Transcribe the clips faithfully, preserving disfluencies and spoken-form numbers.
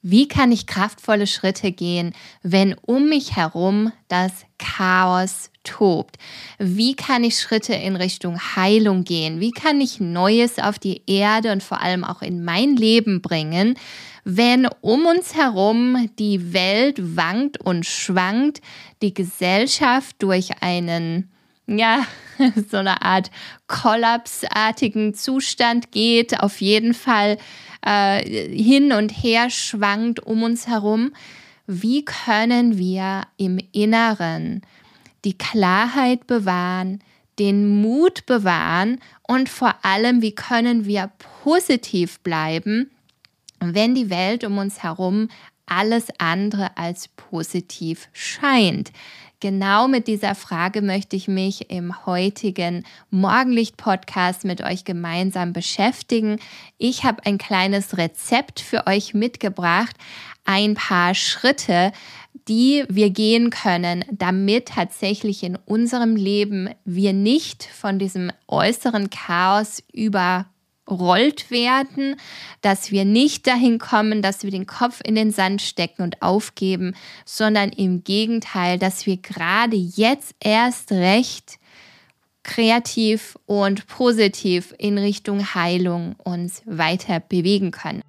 Wie kann ich kraftvolle Schritte gehen, wenn um mich herum das Chaos tobt? Wie kann ich Schritte in Richtung Heilung gehen? Wie kann ich Neues auf die Erde und vor allem auch in mein Leben bringen, wenn um uns herum die Welt wankt und schwankt, die Gesellschaft durch einen, ja, so eine Art kollapsartigen Zustand geht, auf jeden Fall äh, hin und her schwankt um uns herum? Wie können wir im Inneren die Klarheit bewahren, den Mut bewahren und vor allem, wie können wir positiv bleiben, wenn die Welt um uns herum alles andere als positiv scheint? Genau mit dieser Frage möchte ich mich im heutigen Morgenlicht-Podcast mit euch gemeinsam beschäftigen. Ich habe ein kleines Rezept für euch mitgebracht, ein paar Schritte, die wir gehen können, damit tatsächlich in unserem Leben wir nicht von diesem äußeren Chaos über rollt werden, dass wir nicht dahin kommen, dass wir den Kopf in den Sand stecken und aufgeben, sondern im Gegenteil, dass wir gerade jetzt erst recht kreativ und positiv in Richtung Heilung uns weiter bewegen können.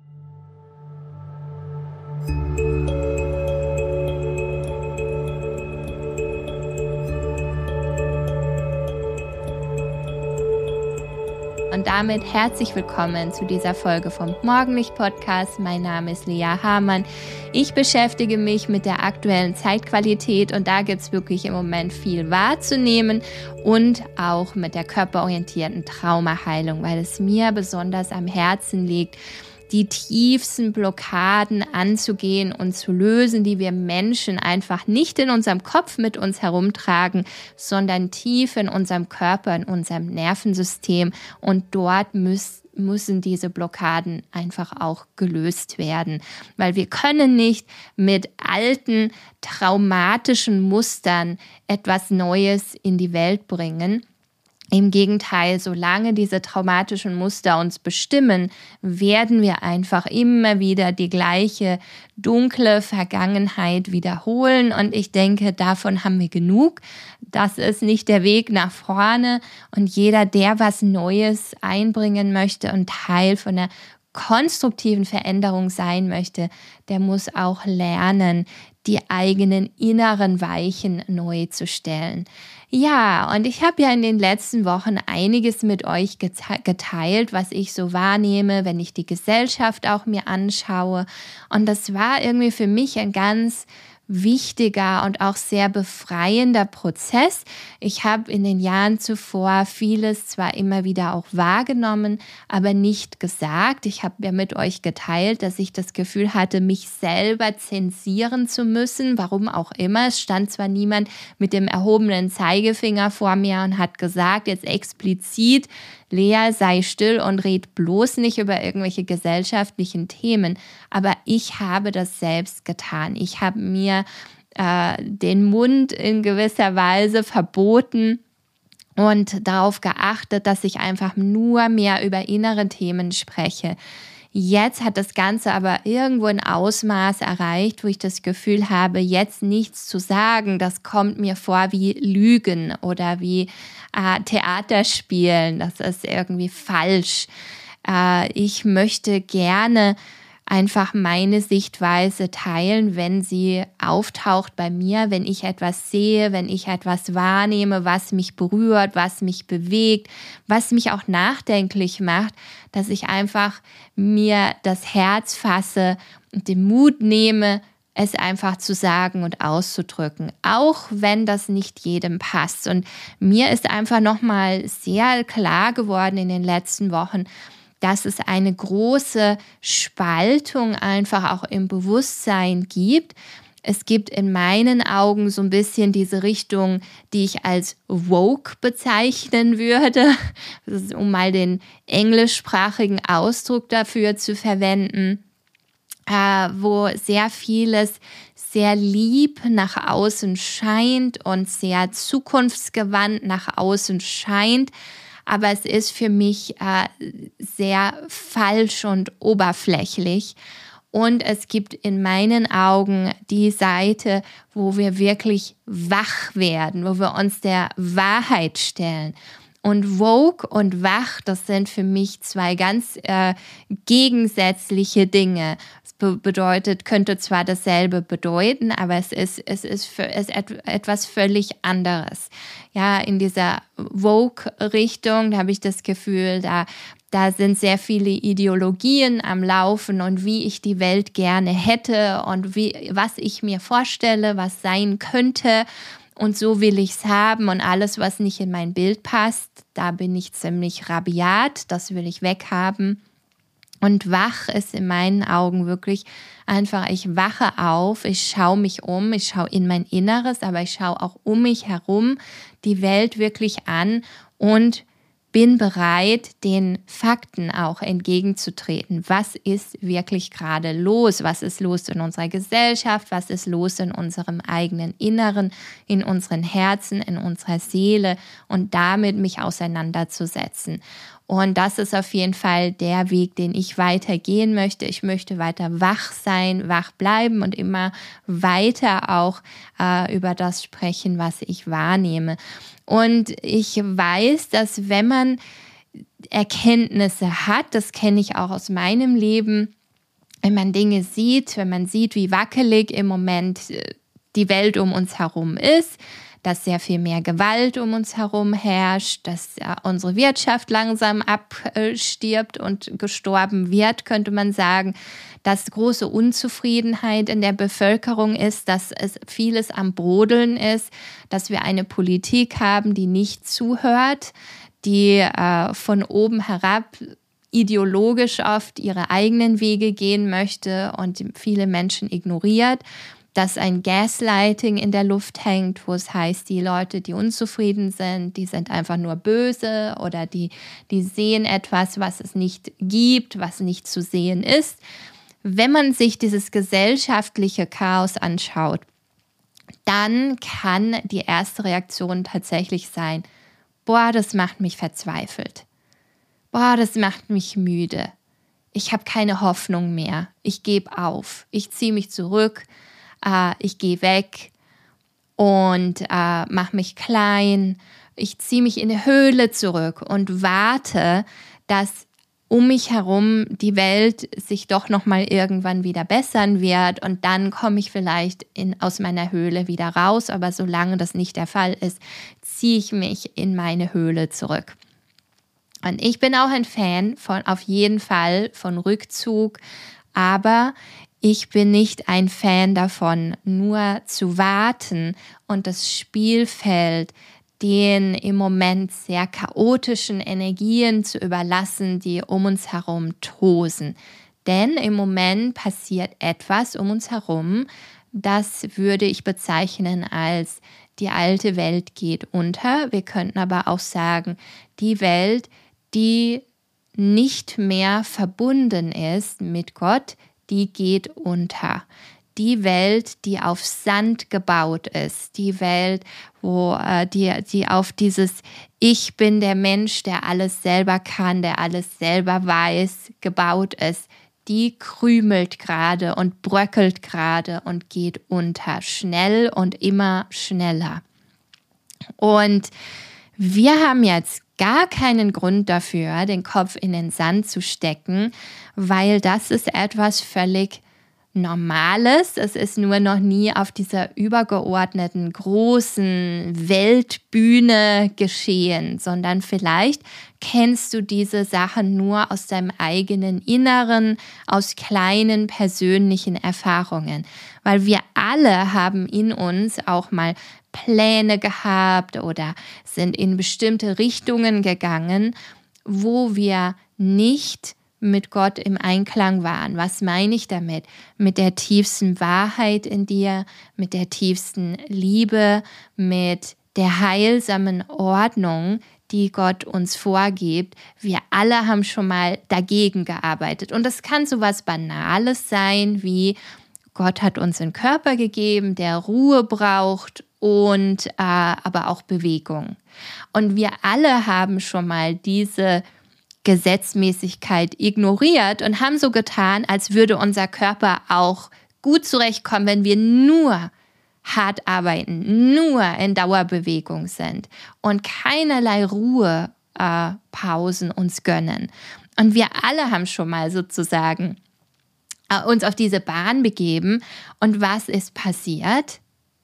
Und damit herzlich willkommen zu dieser Folge vom Morgenlicht-Podcast. Mein Name ist Lea Hamann. Ich beschäftige mich mit der aktuellen Zeitqualität und da gibt es wirklich im Moment viel wahrzunehmen und auch mit der körperorientierten Traumaheilung, weil es mir besonders am Herzen liegt, die tiefsten Blockaden anzugehen und zu lösen, die wir Menschen einfach nicht in unserem Kopf mit uns herumtragen, sondern tief in unserem Körper, in unserem Nervensystem. Und dort müssen müssen diese Blockaden einfach auch gelöst werden, weil wir können nicht mit alten, traumatischen Mustern etwas Neues in die Welt bringen. Im Gegenteil, solange diese traumatischen Muster uns bestimmen, werden wir einfach immer wieder die gleiche dunkle Vergangenheit wiederholen. Und ich denke, davon haben wir genug. Das ist nicht der Weg nach vorne. Und jeder, der was Neues einbringen möchte und Teil von der konstruktiven Veränderung sein möchte, der muss auch lernen, die eigenen inneren Weichen neu zu stellen. Ja, und ich habe ja in den letzten Wochen einiges mit euch geteilt, was ich so wahrnehme, wenn ich die Gesellschaft auch mir anschaue. Und das war irgendwie für mich ein ganz wichtiger und auch sehr befreiender Prozess. Ich habe in den Jahren zuvor vieles zwar immer wieder auch wahrgenommen, aber nicht gesagt. Ich habe ja mit euch geteilt, dass ich das Gefühl hatte, mich selber zensieren zu müssen, warum auch immer. Es stand zwar niemand mit dem erhobenen Zeigefinger vor mir und hat gesagt, jetzt explizit, Lea, sei still und red bloß nicht über irgendwelche gesellschaftlichen Themen. Aber ich habe das selbst getan. Ich habe mir äh, den Mund in gewisser Weise verboten und darauf geachtet, dass ich einfach nur mehr über innere Themen spreche. Jetzt hat das Ganze aber irgendwo ein Ausmaß erreicht, wo ich das Gefühl habe, jetzt nichts zu sagen, das kommt mir vor wie Lügen oder wie äh, Theater spielen. Das ist irgendwie falsch. Äh, ich möchte gerne einfach meine Sichtweise teilen, wenn sie auftaucht bei mir, wenn ich etwas sehe, wenn ich etwas wahrnehme, was mich berührt, was mich bewegt, was mich auch nachdenklich macht, dass ich einfach mir das Herz fasse und den Mut nehme, es einfach zu sagen und auszudrücken, auch wenn das nicht jedem passt. Und mir ist einfach nochmal sehr klar geworden in den letzten Wochen, dass es eine große Spaltung einfach auch im Bewusstsein gibt. Es gibt in meinen Augen so ein bisschen diese Richtung, die ich als woke bezeichnen würde, um mal den englischsprachigen Ausdruck dafür zu verwenden, wo sehr vieles sehr lieb nach außen scheint und sehr zukunftsgewandt nach außen scheint. Aber es ist für mich äh, sehr falsch und oberflächlich. Und es gibt in meinen Augen die Seite, wo wir wirklich wach werden, wo wir uns der Wahrheit stellen. Und woke und wach, das sind für mich zwei ganz äh, gegensätzliche Dinge. Es be- bedeutet, könnte zwar dasselbe bedeuten, aber es ist, es ist, für, es ist et- etwas völlig anderes. Ja, in dieser Woke-Richtung, da habe ich das Gefühl, da Da sind sehr viele Ideologien am Laufen und wie ich die Welt gerne hätte und wie, was ich mir vorstelle, was sein könnte. Und so will ich es haben und alles, was nicht in mein Bild passt, da bin ich ziemlich rabiat, das will ich weghaben. Und wach ist in meinen Augen wirklich einfach, ich wache auf, ich schaue mich um, ich schaue in mein Inneres, aber ich schaue auch um mich herum die Welt wirklich an und bin bereit, den Fakten auch entgegenzutreten. Was ist wirklich gerade los? Was ist los in unserer Gesellschaft? Was ist los in unserem eigenen Inneren, in unseren Herzen, in unserer Seele? Und damit mich auseinanderzusetzen. Und das ist auf jeden Fall der Weg, den ich weitergehen möchte. Ich möchte weiter wach sein, wach bleiben und immer weiter auch äh, über das sprechen, was ich wahrnehme. Und ich weiß, dass wenn man Erkenntnisse hat, das kenne ich auch aus meinem Leben, wenn man Dinge sieht, wenn man sieht, wie wackelig im Moment die Welt um uns herum ist, dass sehr viel mehr Gewalt um uns herum herrscht, dass unsere Wirtschaft langsam abstirbt und gestorben wird, könnte man sagen, dass große Unzufriedenheit in der Bevölkerung ist, dass es vieles am Brodeln ist, dass wir eine Politik haben, die nicht zuhört, die äh, von oben herab ideologisch oft ihre eigenen Wege gehen möchte und viele Menschen ignoriert, dass ein Gaslighting in der Luft hängt, wo es heißt, die Leute, die unzufrieden sind, die sind einfach nur böse oder die, die sehen etwas, was es nicht gibt, was nicht zu sehen ist. Wenn man sich dieses gesellschaftliche Chaos anschaut, dann kann die erste Reaktion tatsächlich sein, boah, das macht mich verzweifelt. Boah, das macht mich müde. Ich habe keine Hoffnung mehr. Ich gebe auf. Ich ziehe mich zurück. Uh, ich gehe weg und uh, mache mich klein. Ich ziehe mich in eine Höhle zurück und warte, dass um mich herum die Welt sich doch nochmal irgendwann wieder bessern wird und dann komme ich vielleicht in, aus meiner Höhle wieder raus. Aber solange das nicht der Fall ist, ziehe ich mich in meine Höhle zurück. Und ich bin auch ein Fan von, auf jeden Fall von Rückzug, aber ich bin nicht ein Fan davon, nur zu warten und das Spielfeld den im Moment sehr chaotischen Energien zu überlassen, die um uns herum tosen. Denn im Moment passiert etwas um uns herum, das würde ich bezeichnen als die alte Welt geht unter. Wir könnten aber auch sagen, die Welt, die nicht mehr verbunden ist mit Gott, die geht unter. Die Welt, die auf Sand gebaut ist, die Welt, wo äh, die, die auf dieses Ich bin der Mensch, der alles selber kann, der alles selber weiß, gebaut ist, die krümelt gerade und bröckelt gerade und geht unter, schnell und immer schneller. Und wir haben jetzt gar keinen Grund dafür, den Kopf in den Sand zu stecken, weil das ist etwas völlig Normales. Es ist nur noch nie auf dieser übergeordneten großen Weltbühne geschehen, sondern vielleicht kennst du diese Sachen nur aus deinem eigenen Inneren, aus kleinen persönlichen Erfahrungen, weil wir alle haben in uns auch mal Pläne gehabt oder sind in bestimmte Richtungen gegangen, wo wir nicht mit Gott im Einklang waren. Was meine ich damit? Mit der tiefsten Wahrheit in dir, mit der tiefsten Liebe, mit der heilsamen Ordnung, die Gott uns vorgibt. Wir alle haben schon mal dagegen gearbeitet. Und das kann so was Banales sein, wie Gott hat uns einen Körper gegeben, der Ruhe braucht und äh, aber auch Bewegung. Und wir alle haben schon mal diese Gesetzmäßigkeit ignoriert und haben so getan, als würde unser Körper auch gut zurechtkommen, wenn wir nur hart arbeiten, nur in Dauerbewegung sind und keinerlei Ruhepausen äh, uns gönnen. Und wir alle haben schon mal sozusagen äh, uns auf diese Bahn begeben. Und was ist passiert?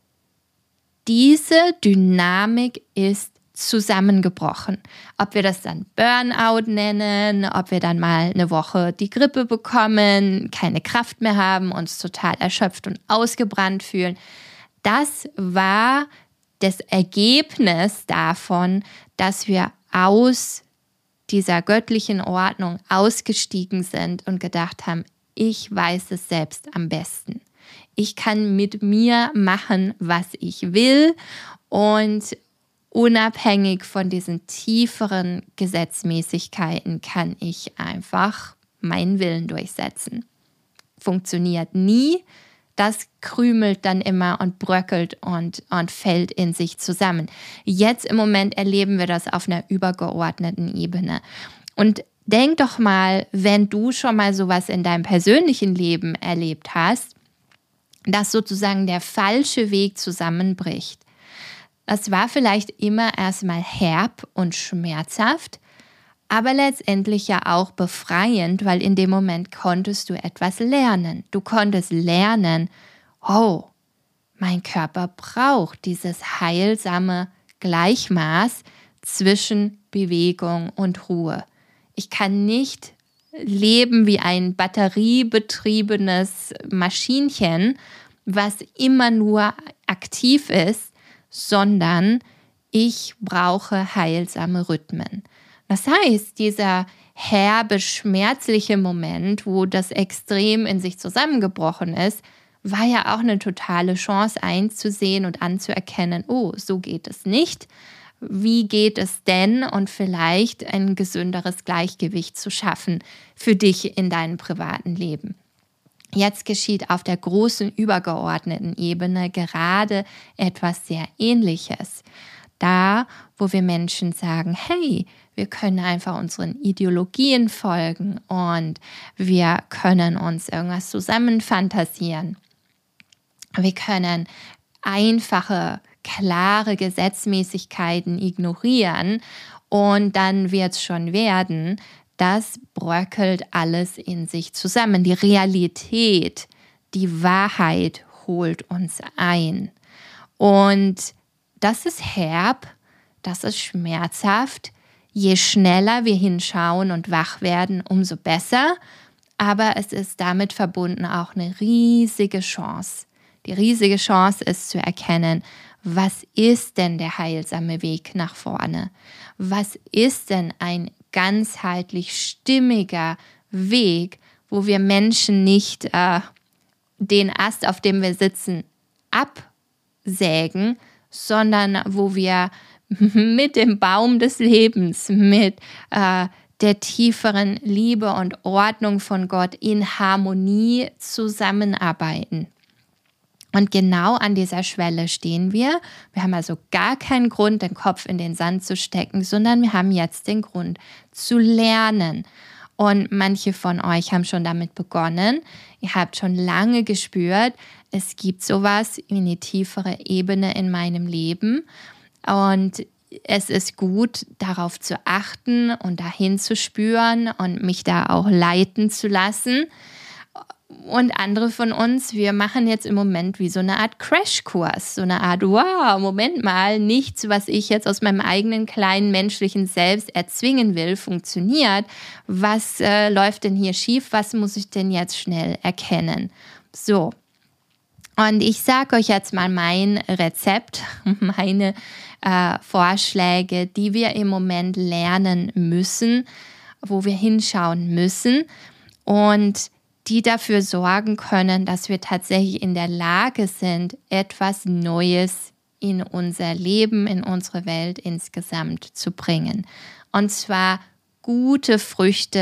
Diese Dynamik ist zusammengebrochen. Ob wir das dann Burnout nennen, ob wir dann mal eine Woche die Grippe bekommen, keine Kraft mehr haben, uns total erschöpft und ausgebrannt fühlen. Das war das Ergebnis davon, dass wir aus dieser göttlichen Ordnung ausgestiegen sind und gedacht haben, ich weiß es selbst am besten. Ich kann mit mir machen, was ich will und unabhängig von diesen tieferen Gesetzmäßigkeiten kann ich einfach meinen Willen durchsetzen. Funktioniert nie. Das krümelt dann immer und bröckelt und, und fällt in sich zusammen. Jetzt im Moment erleben wir das auf einer übergeordneten Ebene. Und denk doch mal, wenn du schon mal sowas in deinem persönlichen Leben erlebt hast, dass sozusagen der falsche Weg zusammenbricht. Das war vielleicht immer erstmal herb und schmerzhaft, aber letztendlich ja auch befreiend, weil in dem Moment konntest du etwas lernen. Du konntest lernen, oh, mein Körper braucht dieses heilsame Gleichmaß zwischen Bewegung und Ruhe. Ich kann nicht leben wie ein batteriebetriebenes Maschinchen, was immer nur aktiv ist, sondern ich brauche heilsame Rhythmen. Das heißt, dieser herbe, schmerzliche Moment, wo das extrem in sich zusammengebrochen ist, war ja auch eine totale Chance einzusehen und anzuerkennen, oh, so geht es nicht. Wie geht es denn? Und vielleicht ein gesünderes Gleichgewicht zu schaffen für dich in deinem privaten Leben. Jetzt geschieht auf der großen übergeordneten Ebene gerade etwas sehr Ähnliches. Da, wo wir Menschen sagen, hey, wir können einfach unseren Ideologien folgen und wir können uns irgendwas zusammenfantasieren. Wir können einfache, klare Gesetzmäßigkeiten ignorieren und dann wird es schon werden. Das bröckelt alles in sich zusammen. Die Realität, die Wahrheit holt uns ein. Und das ist herb, das ist schmerzhaft. Je schneller wir hinschauen und wach werden, umso besser. Aber es ist damit verbunden auch eine riesige Chance. Die riesige Chance ist zu erkennen, was ist denn der heilsame Weg nach vorne? Was ist denn ein ganzheitlich stimmiger Weg, wo wir Menschen nicht äh, den Ast, auf dem wir sitzen, absägen, sondern wo wir mit dem Baum des Lebens, mit äh, der tieferen Liebe und Ordnung von Gott in Harmonie zusammenarbeiten. Und genau an dieser Schwelle stehen wir. Wir haben also gar keinen Grund, den Kopf in den Sand zu stecken, sondern wir haben jetzt den Grund zu lernen. Und manche von euch haben schon damit begonnen. Ihr habt schon lange gespürt, es gibt sowas wie eine tiefere Ebene in meinem Leben. Und es ist gut, darauf zu achten und dahin zu spüren und mich da auch leiten zu lassen. Und andere von uns, wir machen jetzt im Moment wie so eine Art Crashkurs, so eine Art, wow, Moment mal, nichts, was ich jetzt aus meinem eigenen kleinen menschlichen Selbst erzwingen will, funktioniert. Was äh, läuft denn hier schief? Was muss ich denn jetzt schnell erkennen? So, und ich sage euch jetzt mal mein Rezept, meine äh, Vorschläge, die wir im Moment lernen müssen, wo wir hinschauen müssen und die dafür sorgen können, dass wir tatsächlich in der Lage sind, etwas Neues in unser Leben, in unsere Welt insgesamt zu bringen. Und zwar gute Früchte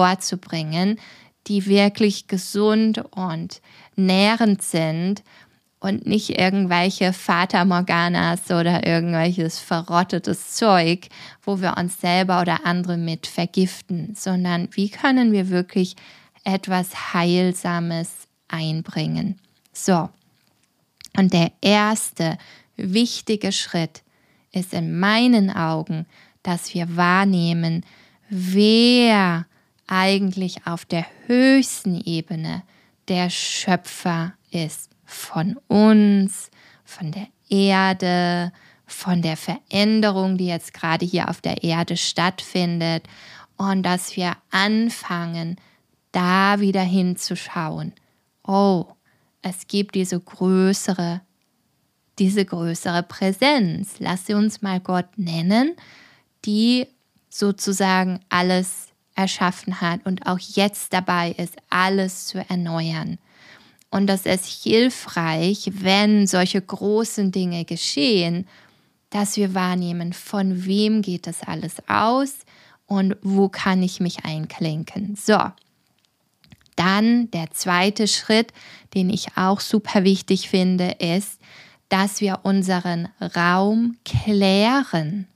hervorzubringen, die wirklich gesund und nährend sind und nicht irgendwelche Fata Morganas oder irgendwelches verrottetes Zeug, wo wir uns selber oder andere mit vergiften, sondern wie können wir wirklich etwas Heilsames einbringen. So, und der erste wichtige Schritt ist in meinen Augen, dass wir wahrnehmen, wer eigentlich auf der höchsten Ebene der Schöpfer ist. Von uns, von der Erde, von der Veränderung, die jetzt gerade hier auf der Erde stattfindet. Und dass wir anfangen, da wieder hinzuschauen. Oh, es gibt diese größere, diese größere Präsenz. Lass sie uns mal Gott nennen, die sozusagen alles erschaffen hat und auch jetzt dabei ist, alles zu erneuern. Und das ist hilfreich, wenn solche großen Dinge geschehen, dass wir wahrnehmen, von wem geht das alles aus und wo kann ich mich einklinken. So, dann der zweite Schritt, den ich auch super wichtig finde, ist, dass wir unseren Raum klären.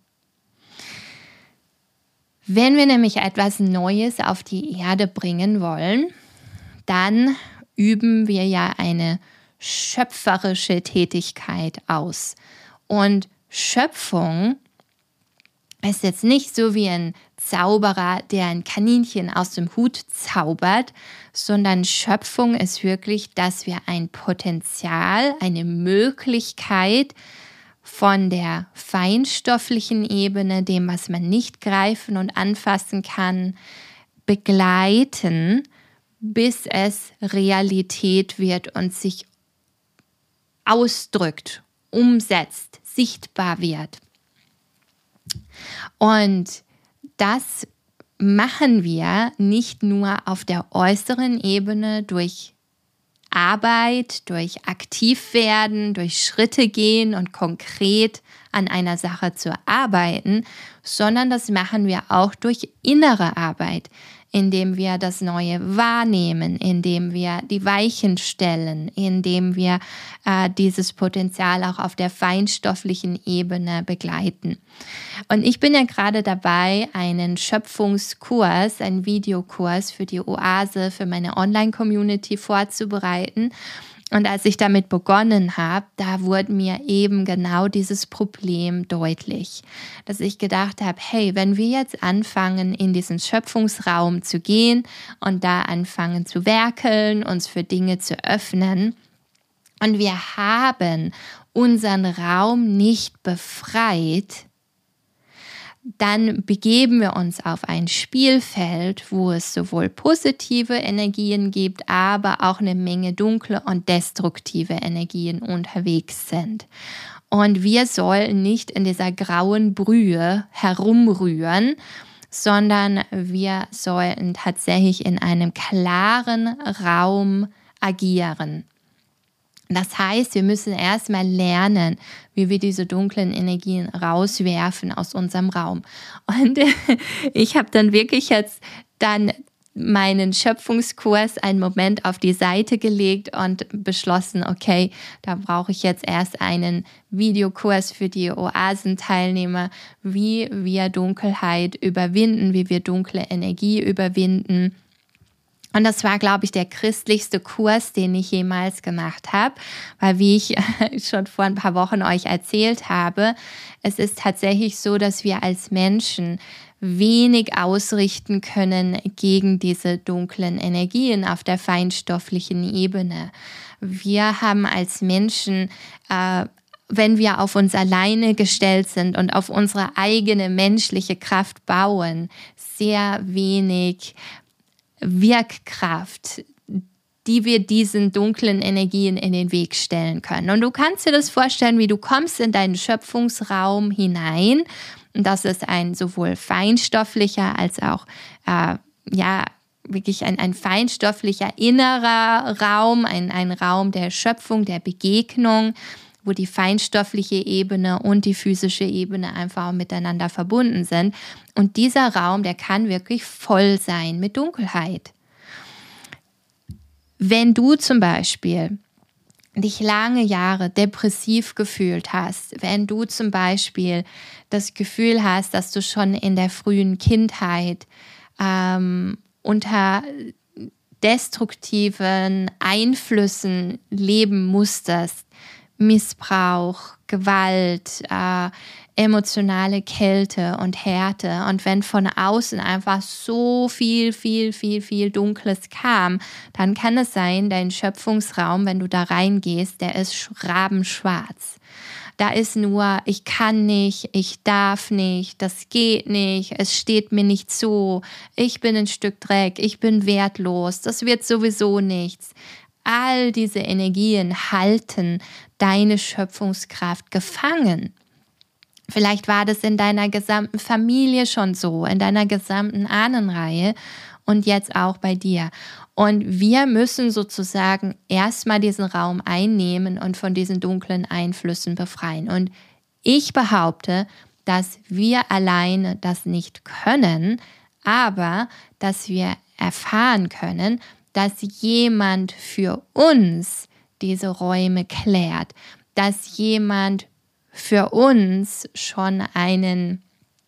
Wenn wir nämlich etwas Neues auf die Erde bringen wollen, dann üben wir ja eine schöpferische Tätigkeit aus. Und Schöpfung ist jetzt nicht so wie ein Zauberer, der ein Kaninchen aus dem Hut zaubert, sondern Schöpfung ist wirklich, dass wir ein Potenzial, eine Möglichkeit von der feinstofflichen Ebene, dem, was man nicht greifen und anfassen kann, begleiten, bis es Realität wird und sich ausdrückt, umsetzt, sichtbar wird. Und das machen wir nicht nur auf der äußeren Ebene durch Arbeit, durch Aktivwerden, durch Schritte gehen und konkret an einer Sache zu arbeiten, sondern das machen wir auch durch innere Arbeit, indem wir das Neue wahrnehmen, indem wir die Weichen stellen, indem wir äh, dieses Potenzial auch auf der feinstofflichen Ebene begleiten. Und ich bin ja gerade dabei, einen Schöpfungskurs, einen Videokurs für die Oase, für meine Online-Community vorzubereiten. Und als ich damit begonnen habe, da wurde mir eben genau dieses Problem deutlich, dass ich gedacht habe, hey, wenn wir jetzt anfangen, in diesen Schöpfungsraum zu gehen und da anfangen zu werkeln, uns für Dinge zu öffnen und wir haben unseren Raum nicht befreit, dann begeben wir uns auf ein Spielfeld, wo es sowohl positive Energien gibt, aber auch eine Menge dunkle und destruktive Energien unterwegs sind. Und wir sollen nicht in dieser grauen Brühe herumrühren, sondern wir sollten tatsächlich in einem klaren Raum agieren. Das heißt, wir müssen erstmal lernen, wie wir diese dunklen Energien rauswerfen aus unserem Raum. Und ich habe dann wirklich jetzt dann meinen Schöpfungskurs einen Moment auf die Seite gelegt und beschlossen, okay, da brauche ich jetzt erst einen Videokurs für die Oasenteilnehmer, wie wir Dunkelheit überwinden, wie wir dunkle Energie überwinden. Und das war, glaube ich, der christlichste Kurs, den ich jemals gemacht habe, weil wie ich schon vor ein paar Wochen euch erzählt habe, es ist tatsächlich so, dass wir als Menschen wenig ausrichten können gegen diese dunklen Energien auf der feinstofflichen Ebene. Wir haben als Menschen, äh, wenn wir auf uns alleine gestellt sind und auf unsere eigene menschliche Kraft bauen, sehr wenig Wirkkraft, die wir diesen dunklen Energien in den Weg stellen können. Und du kannst dir das vorstellen, wie du kommst in deinen Schöpfungsraum hinein. Und das ist ein sowohl feinstofflicher als auch, äh, ja, wirklich ein, ein feinstofflicher innerer Raum, ein, ein Raum der Schöpfung, der Begegnung, wo die feinstoffliche Ebene und die physische Ebene einfach miteinander verbunden sind. Und dieser Raum, der kann wirklich voll sein mit Dunkelheit. Wenn du zum Beispiel dich lange Jahre depressiv gefühlt hast, wenn du zum Beispiel das Gefühl hast, dass du schon in der frühen Kindheit ähm, unter destruktiven Einflüssen leben musstest, Missbrauch, Gewalt, äh, emotionale Kälte und Härte, und wenn von außen einfach so viel, viel, viel, viel Dunkles kam, dann kann es sein, dein Schöpfungsraum, wenn du da reingehst, der ist rabenschwarz. Da ist nur, ich kann nicht, ich darf nicht, das geht nicht, es steht mir nicht zu, ich bin ein Stück Dreck, ich bin wertlos, das wird sowieso nichts. All diese Energien halten deine Schöpfungskraft gefangen. Vielleicht war das in deiner gesamten Familie schon so, in deiner gesamten Ahnenreihe und jetzt auch bei dir. Und wir müssen sozusagen erstmal diesen Raum einnehmen und von diesen dunklen Einflüssen befreien. Und ich behaupte, dass wir alleine das nicht können, aber dass wir erfahren können, dass jemand für uns diese Räume klärt, dass jemand für uns schon einen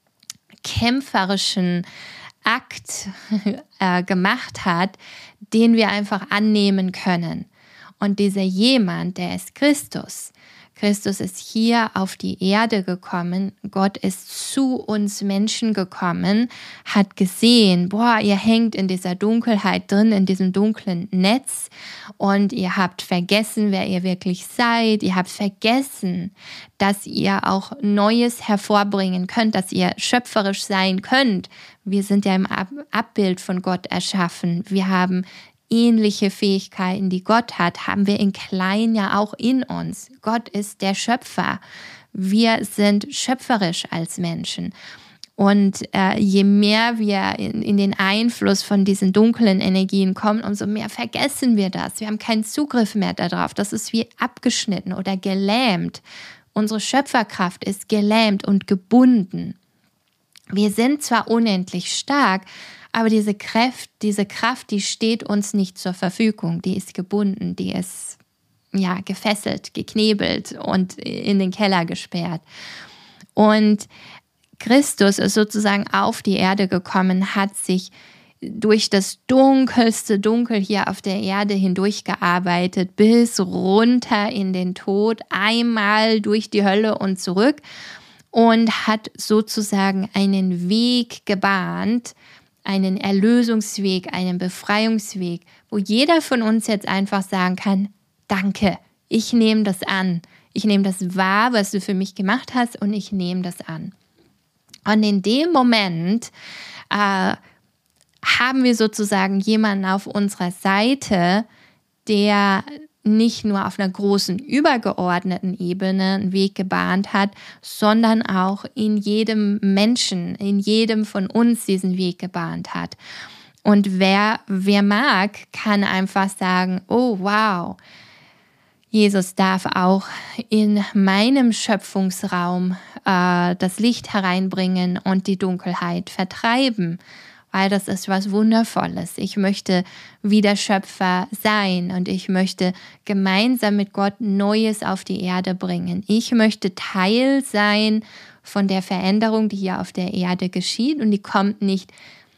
kämpferischen Akt äh, gemacht hat, den wir einfach annehmen können. Und dieser jemand, der ist Christus. Christus ist hier auf die Erde gekommen, Gott ist zu uns Menschen gekommen, hat gesehen, boah, ihr hängt in dieser Dunkelheit drin, in diesem dunklen Netz und ihr habt vergessen, wer ihr wirklich seid, ihr habt vergessen, dass ihr auch Neues hervorbringen könnt, dass ihr schöpferisch sein könnt. Wir sind ja im Abbild von Gott erschaffen, wir haben ähnliche Fähigkeiten, die Gott hat, haben wir in klein ja auch in uns. Gott ist der Schöpfer. Wir sind schöpferisch als Menschen. Und äh, je mehr wir in, in den Einfluss von diesen dunklen Energien kommen, umso mehr vergessen wir das. Wir haben keinen Zugriff mehr darauf. Das ist wie abgeschnitten oder gelähmt. Unsere Schöpferkraft ist gelähmt und gebunden. Wir sind zwar unendlich stark, aber diese Kraft, diese Kraft, die steht uns nicht zur Verfügung. Die ist gebunden, die ist ja gefesselt, geknebelt und in den Keller gesperrt. Und Christus ist sozusagen auf die Erde gekommen, hat sich durch das dunkelste Dunkel hier auf der Erde hindurchgearbeitet, bis runter in den Tod, einmal durch die Hölle und zurück und hat sozusagen einen Weg gebahnt, einen Erlösungsweg, einen Befreiungsweg, wo jeder von uns jetzt einfach sagen kann, danke, ich nehme das an. Ich nehme das wahr, was du für mich gemacht hast, und ich nehme das an. Und in dem Moment äh, haben wir sozusagen jemanden auf unserer Seite, der nicht nur auf einer großen übergeordneten Ebene einen Weg gebahnt hat, sondern auch in jedem Menschen, in jedem von uns diesen Weg gebahnt hat. Und wer, wer mag, kann einfach sagen, oh wow, Jesus darf auch in meinem Schöpfungsraum äh, das Licht hereinbringen und die Dunkelheit vertreiben. Weil das ist was Wundervolles. Ich möchte wieder Schöpfer sein und ich möchte gemeinsam mit Gott Neues auf die Erde bringen. Ich möchte Teil sein von der Veränderung, die hier auf der Erde geschieht, und die kommt nicht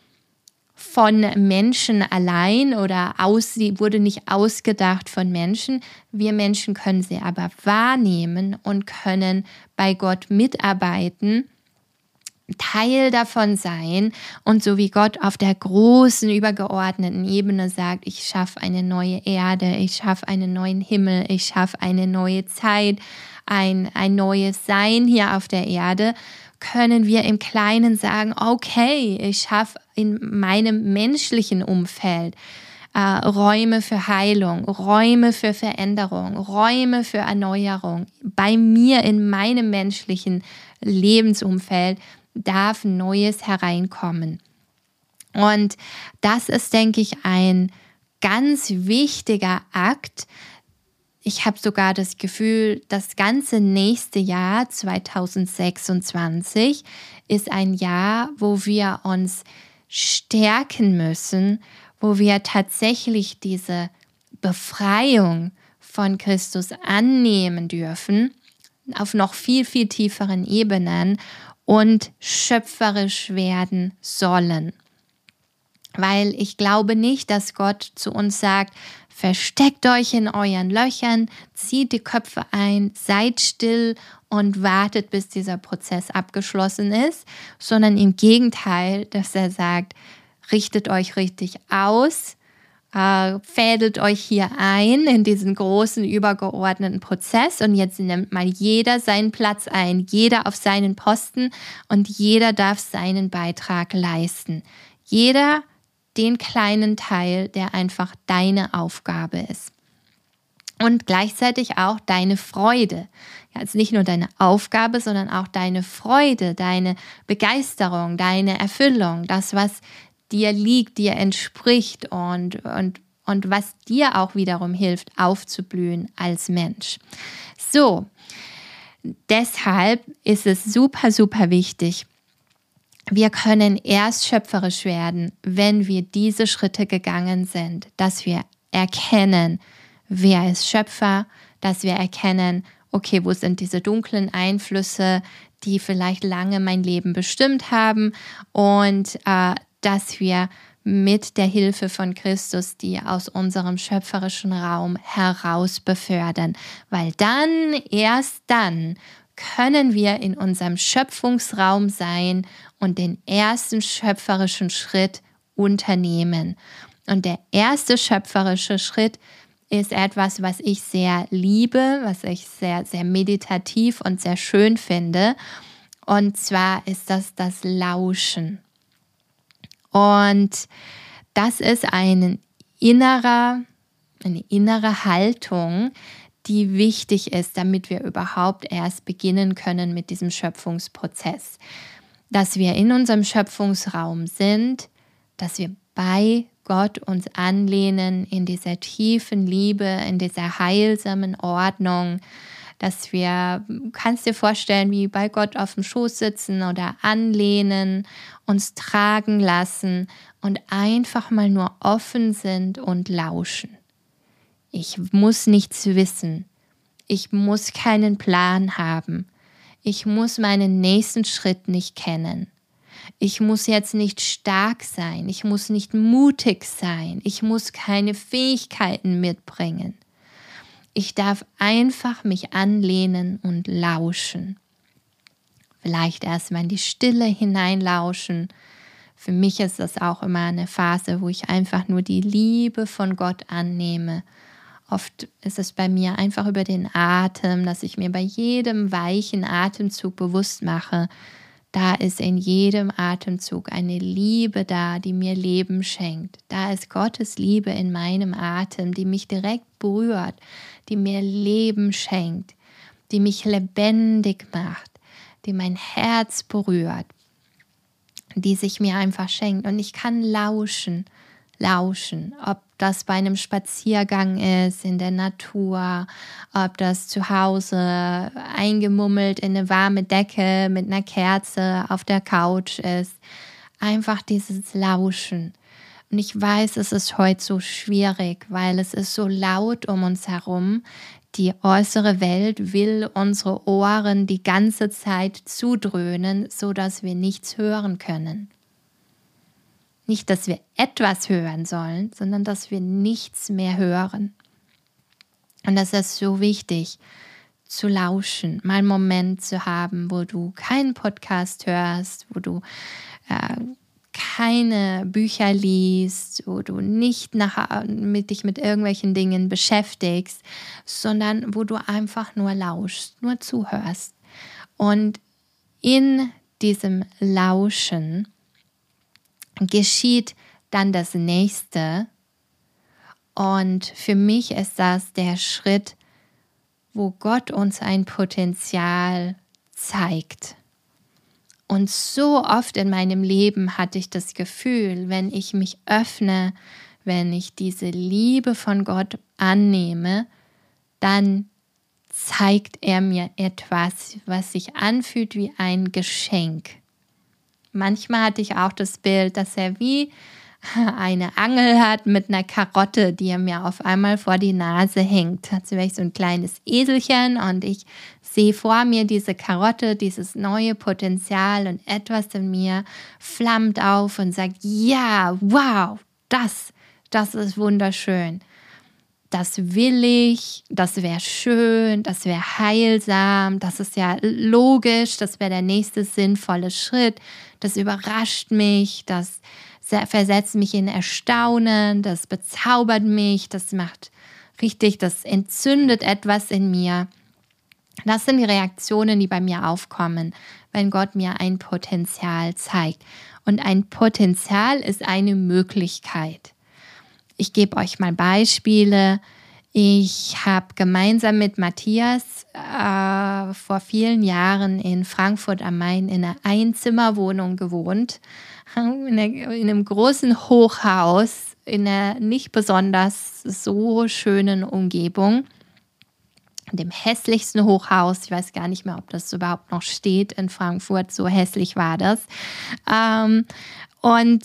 von Menschen allein oder aus, sie wurde nicht ausgedacht von Menschen. Wir Menschen können sie aber wahrnehmen und können bei Gott mitarbeiten, Teil davon sein, und so wie Gott auf der großen, übergeordneten Ebene sagt, ich schaffe eine neue Erde, ich schaffe einen neuen Himmel, ich schaffe eine neue Zeit, ein, ein neues Sein hier auf der Erde, können wir im Kleinen sagen, okay, ich schaffe in meinem menschlichen Umfeld äh, Räume für Heilung, Räume für Veränderung, Räume für Erneuerung. Bei mir in meinem menschlichen Lebensumfeld darf Neues hereinkommen. Und das ist, denke ich, ein ganz wichtiger Akt. Ich habe sogar das Gefühl, das ganze nächste Jahr zwanzig sechsundzwanzig ist ein Jahr, wo wir uns stärken müssen, wo wir tatsächlich diese Befreiung von Christus annehmen dürfen, auf noch viel, viel tieferen Ebenen und schöpferisch werden sollen. Weil ich glaube nicht, dass Gott zu uns sagt, versteckt euch in euren Löchern, zieht die Köpfe ein, seid still und wartet, bis dieser Prozess abgeschlossen ist, sondern im Gegenteil, dass er sagt, richtet euch richtig aus, äh, fädelt euch hier ein in diesen großen, übergeordneten Prozess und jetzt nimmt mal jeder seinen Platz ein, jeder auf seinen Posten und jeder darf seinen Beitrag leisten. Jeder den kleinen Teil, der einfach deine Aufgabe ist. Und gleichzeitig auch deine Freude. Ja, also nicht nur deine Aufgabe, sondern auch deine Freude, deine Begeisterung, deine Erfüllung, das, was dir liegt, dir entspricht und, und, und was dir auch wiederum hilft, aufzublühen als Mensch. So, deshalb ist es super, super wichtig, wir können erst schöpferisch werden, wenn wir diese Schritte gegangen sind, dass wir erkennen, wer ist Schöpfer, dass wir erkennen, okay, wo sind diese dunklen Einflüsse, die vielleicht lange mein Leben bestimmt haben und äh, dass wir mit der Hilfe von Christus die aus unserem schöpferischen Raum heraus befördern, weil dann, erst dann, können wir in unserem Schöpfungsraum sein und den ersten schöpferischen Schritt unternehmen. Und der erste schöpferische Schritt ist etwas, was ich sehr liebe, was ich sehr, sehr meditativ und sehr schön finde. Und zwar ist das das Lauschen. Und das ist ein innerer, eine innere Haltung, die wichtig ist, damit wir überhaupt erst beginnen können mit diesem Schöpfungsprozess. Dass wir in unserem Schöpfungsraum sind, dass wir bei Gott uns anlehnen in dieser tiefen Liebe, in dieser heilsamen Ordnung, dass wir, kannst dir vorstellen, wie bei Gott auf dem Schoß sitzen oder anlehnen, uns tragen lassen und einfach mal nur offen sind und lauschen. Ich muss nichts wissen. Ich muss keinen Plan haben. Ich muss meinen nächsten Schritt nicht kennen. Ich muss jetzt nicht stark sein. Ich muss nicht mutig sein. Ich muss keine Fähigkeiten mitbringen. Ich darf einfach mich anlehnen und lauschen. Vielleicht erstmal in die Stille hineinlauschen. Für mich ist das auch immer eine Phase, wo ich einfach nur die Liebe von Gott annehme. Oft ist es bei mir einfach über den Atem, dass ich mir bei jedem weichen Atemzug bewusst mache, da ist in jedem Atemzug eine Liebe da, die mir Leben schenkt. Da ist Gottes Liebe in meinem Atem, die mich direkt berührt, die mir Leben schenkt, die mich lebendig macht, die mein Herz berührt, die sich mir einfach schenkt. Und ich kann lauschen, lauschen, ob das bei einem Spaziergang ist, in der Natur, ob das zu Hause eingemummelt in eine warme Decke mit einer Kerze auf der Couch ist. Einfach dieses Lauschen. Und ich weiß, es ist heute so schwierig, weil es ist so laut um uns herum. Die äußere Welt will unsere Ohren die ganze Zeit zudröhnen, sodass wir nichts hören können. Nicht, dass wir etwas hören sollen, sondern dass wir nichts mehr hören. Und das ist so wichtig, zu lauschen, mal einen Moment zu haben, wo du keinen Podcast hörst, wo du äh, keine Bücher liest, wo du nicht nach, mit dich mit irgendwelchen Dingen beschäftigst, sondern wo du einfach nur lauschst, nur zuhörst. Und in diesem Lauschen geschieht dann das Nächste. Und für mich ist das der Schritt, wo Gott uns ein Potenzial zeigt. Und so oft in meinem Leben hatte ich das Gefühl, wenn ich mich öffne, wenn ich diese Liebe von Gott annehme, dann zeigt er mir etwas, was sich anfühlt wie ein Geschenk. Manchmal hatte ich auch das Bild, dass er wie eine Angel hat mit einer Karotte, die mir auf einmal vor die Nase hängt. Dazu wäre ich so ein kleines Eselchen und ich sehe vor mir diese Karotte, dieses neue Potenzial und etwas in mir flammt auf und sagt, ja, wow, das, das ist wunderschön. Das will ich, das wäre schön, das wäre heilsam, das ist ja logisch, das wäre der nächste sinnvolle Schritt, das überrascht mich, das versetzt mich in Erstaunen, das bezaubert mich, das macht richtig, das entzündet etwas in mir. Das sind die Reaktionen, die bei mir aufkommen, wenn Gott mir ein Potenzial zeigt. Und ein Potenzial ist eine Möglichkeit. Ich gebe euch mal Beispiele. Ich habe gemeinsam mit Matthias äh, vor vielen Jahren in Frankfurt am Main in einer Einzimmerwohnung gewohnt, in, einer, in einem großen Hochhaus, in einer nicht besonders so schönen Umgebung, dem hässlichsten Hochhaus. Ich weiß gar nicht mehr, ob das überhaupt noch steht in Frankfurt, so hässlich war das. Ähm, und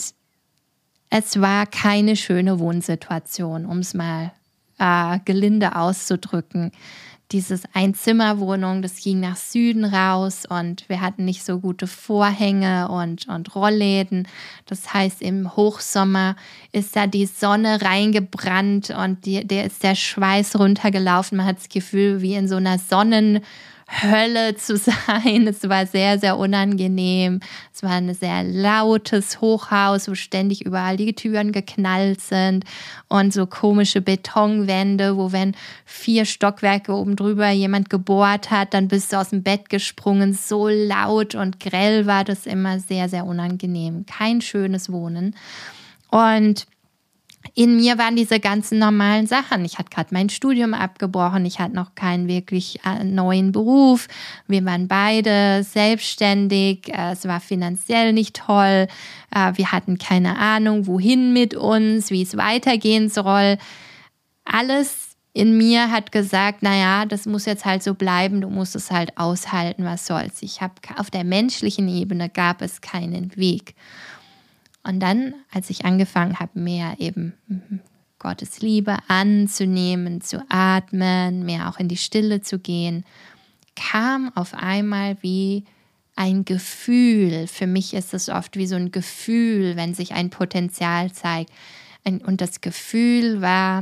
es war keine schöne Wohnsituation, um es mal äh, gelinde auszudrücken. Dieses Einzimmerwohnung, das ging nach Süden raus und wir hatten nicht so gute Vorhänge und, und Rollläden. Das heißt, im Hochsommer ist da die Sonne reingebrannt und die, der ist der Schweiß runtergelaufen. Man hat das Gefühl, wie in so einer Sonnenhölle zu sein. Es war sehr, sehr unangenehm. Es war ein sehr lautes Hochhaus, wo ständig überall die Türen geknallt sind und so komische Betonwände, wo wenn vier Stockwerke oben drüber jemand gebohrt hat, dann bist du aus dem Bett gesprungen. So laut und grell war das immer sehr, sehr unangenehm. Kein schönes Wohnen. Und in mir waren diese ganzen normalen Sachen. Ich hatte gerade mein Studium abgebrochen, ich hatte noch keinen wirklich neuen Beruf. Wir waren beide selbstständig, es war finanziell nicht toll. Wir hatten keine Ahnung, wohin mit uns, wie es weitergehen soll. Alles in mir hat gesagt, naja, das muss jetzt halt so bleiben, du musst es halt aushalten, was soll's. Ich habe auf der menschlichen Ebene gab es keinen Weg. Und dann, als ich angefangen habe, mehr eben Gottes Liebe anzunehmen, zu atmen, mehr auch in die Stille zu gehen, kam auf einmal wie ein Gefühl. Für mich ist es oft wie so ein Gefühl, wenn sich ein Potenzial zeigt. Und das Gefühl war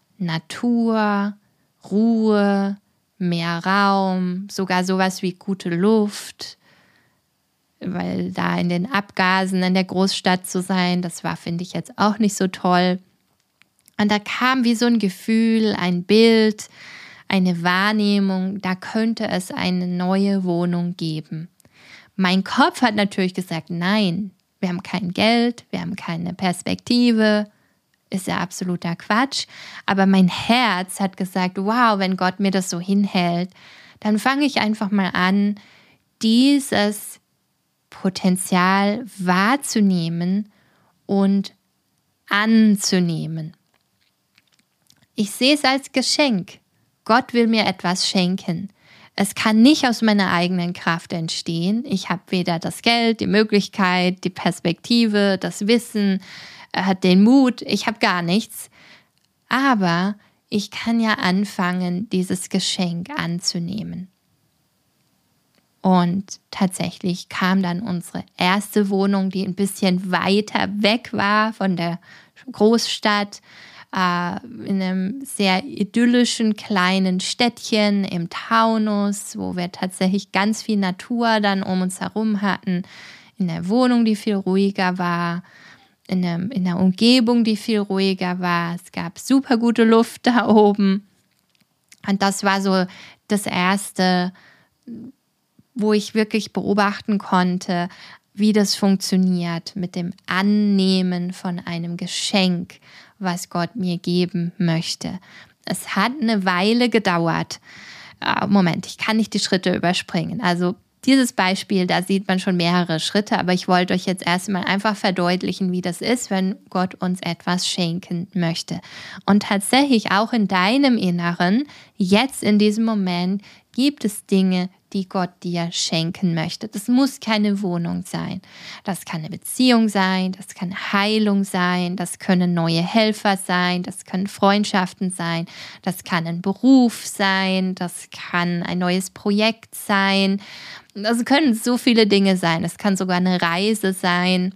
Natur, Ruhe, mehr Raum, sogar sowas wie gute Luft. Weil da in den Abgasen in der Großstadt zu sein, das war, finde ich, jetzt auch nicht so toll. Und da kam wie so ein Gefühl, ein Bild, eine Wahrnehmung, da könnte es eine neue Wohnung geben. Mein Kopf hat natürlich gesagt, nein, wir haben kein Geld, wir haben keine Perspektive, ist ja absoluter Quatsch. Aber mein Herz hat gesagt, wow, wenn Gott mir das so hinhält, dann fange ich einfach mal an, dieses Potenzial wahrzunehmen und anzunehmen. Ich sehe es als Geschenk. Gott will mir etwas schenken. Es kann nicht aus meiner eigenen Kraft entstehen. Ich habe weder das Geld, die Möglichkeit, die Perspektive, das Wissen, äh, den Mut. Ich habe gar nichts. Aber ich kann ja anfangen, dieses Geschenk anzunehmen. Und tatsächlich kam dann unsere erste Wohnung, die ein bisschen weiter weg war von der Großstadt, äh, in einem sehr idyllischen kleinen Städtchen im Taunus, wo wir tatsächlich ganz viel Natur dann um uns herum hatten, in der Wohnung, die viel ruhiger war, in der, in der Umgebung, die viel ruhiger war. Es gab super gute Luft da oben. Und das war so das erste, wo ich wirklich beobachten konnte, wie das funktioniert mit dem Annehmen von einem Geschenk, was Gott mir geben möchte. Es hat eine Weile gedauert. Moment, ich kann nicht die Schritte überspringen. Also dieses Beispiel, da sieht man schon mehrere Schritte, aber ich wollte euch jetzt erstmal einfach verdeutlichen, wie das ist, wenn Gott uns etwas schenken möchte. Und tatsächlich auch in deinem Inneren, jetzt in diesem Moment, gibt es Dinge, die Gott dir schenken möchte. Das muss keine Wohnung sein. Das kann eine Beziehung sein, das kann Heilung sein, das können neue Helfer sein, das können Freundschaften sein, das kann ein Beruf sein, das kann ein neues Projekt sein. Das können so viele Dinge sein. Es kann sogar eine Reise sein.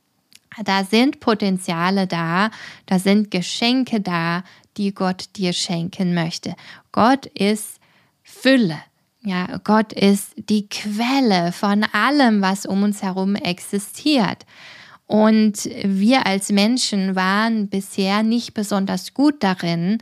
Da sind Potenziale da, da sind Geschenke da, die Gott dir schenken möchte. Gott ist Fülle. Ja, Gott ist die Quelle von allem, was um uns herum existiert. Und wir als Menschen waren bisher nicht besonders gut darin,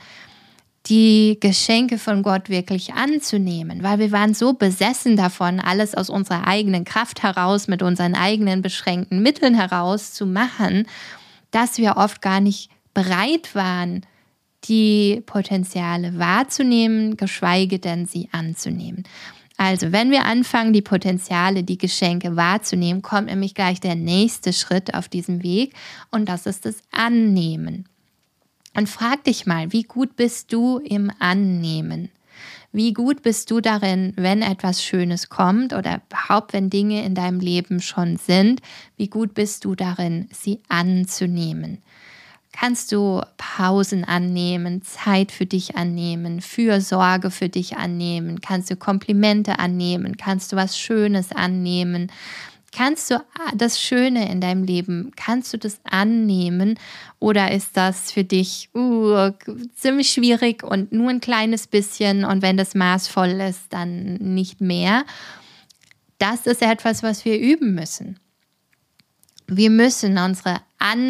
die Geschenke von Gott wirklich anzunehmen, weil wir waren so besessen davon, alles aus unserer eigenen Kraft heraus, mit unseren eigenen beschränkten Mitteln heraus zu machen, dass wir oft gar nicht bereit waren, die Potenziale wahrzunehmen, geschweige denn sie anzunehmen. Also, wenn wir anfangen, die Potenziale, die Geschenke wahrzunehmen, kommt nämlich gleich der nächste Schritt auf diesem Weg und das ist das Annehmen. Und frag dich mal, wie gut bist du im Annehmen? Wie gut bist du darin, wenn etwas Schönes kommt oder überhaupt, wenn Dinge in deinem Leben schon sind, wie gut bist du darin, sie anzunehmen? Kannst du Pausen annehmen, Zeit für dich annehmen, Fürsorge für dich annehmen? Kannst du Komplimente annehmen? Kannst du was Schönes annehmen? Kannst du das Schöne in deinem Leben, kannst du das annehmen oder ist das für dich uh, ziemlich schwierig und nur ein kleines bisschen und wenn das maßvoll ist, dann nicht mehr? Das ist etwas, was wir üben müssen. Wir müssen unsere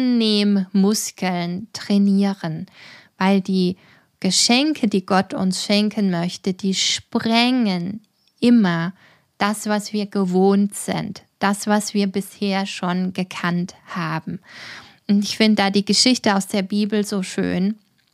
Annehmmuskeln trainieren, weil die Geschenke, die Gott uns schenken möchte, die sprengen immer das, was wir gewohnt sind, das, was wir bisher schon gekannt haben. Und ich finde da die Geschichte aus der Bibel so schön,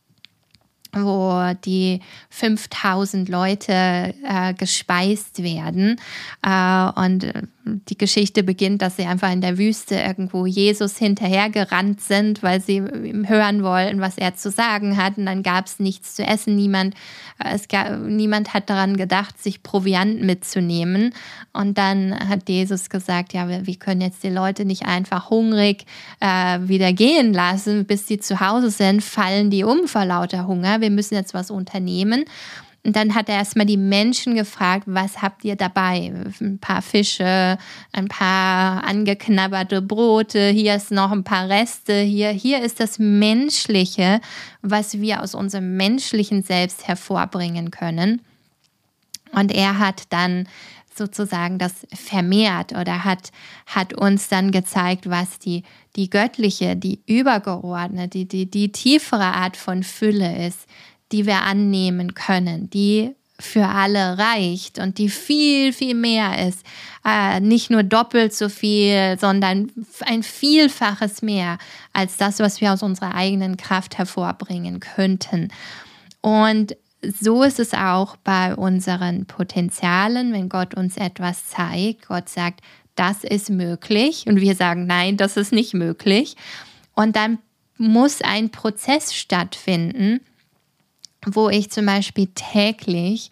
wo die fünftausend Leute äh, gespeist werden äh, und die Geschichte beginnt, dass sie einfach in der Wüste irgendwo Jesus hinterhergerannt sind, weil sie hören wollten, was er zu sagen hat und dann gab es nichts zu essen, niemand, äh, es gab, niemand hat daran gedacht, sich Proviant mitzunehmen und dann hat Jesus gesagt, ja, wir, wir können jetzt die Leute nicht einfach hungrig äh, wieder gehen lassen, bis sie zu Hause sind, fallen die um vor lauter Hunger, wir müssen jetzt was unternehmen. Und dann hat er erstmal die Menschen gefragt, was habt ihr dabei? Ein paar Fische, ein paar angeknabberte Brote, hier ist noch ein paar Reste, hier, hier ist das Menschliche, was wir aus unserem menschlichen Selbst hervorbringen können. Und er hat dann sozusagen das vermehrt oder hat, hat uns dann gezeigt, was die, die göttliche, die übergeordnete, die, die, die tiefere Art von Fülle ist, die wir annehmen können, die für alle reicht und die viel, viel mehr ist. Äh, nicht nur doppelt so viel, sondern ein Vielfaches mehr als das, was wir aus unserer eigenen Kraft hervorbringen könnten. Und so ist es auch bei unseren Potenzialen, wenn Gott uns etwas zeigt. Gott sagt, das ist möglich und wir sagen, nein, das ist nicht möglich. Und dann muss ein Prozess stattfinden, wo ich zum Beispiel täglich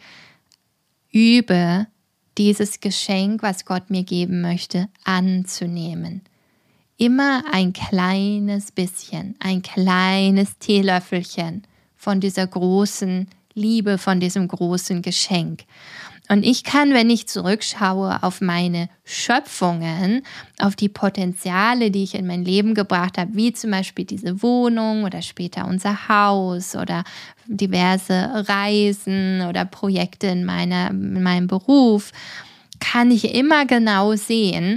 übe, dieses Geschenk, was Gott mir geben möchte, anzunehmen. Immer ein kleines bisschen, ein kleines Teelöffelchen von dieser großen Liebe, von diesem großen Geschenk. Und ich kann, wenn ich zurückschaue auf meine Schöpfungen, auf die Potenziale, die ich in mein Leben gebracht habe, wie zum Beispiel diese Wohnung oder später unser Haus oder diverse Reisen oder Projekte in, meiner, in meinem Beruf, kann ich immer genau sehen,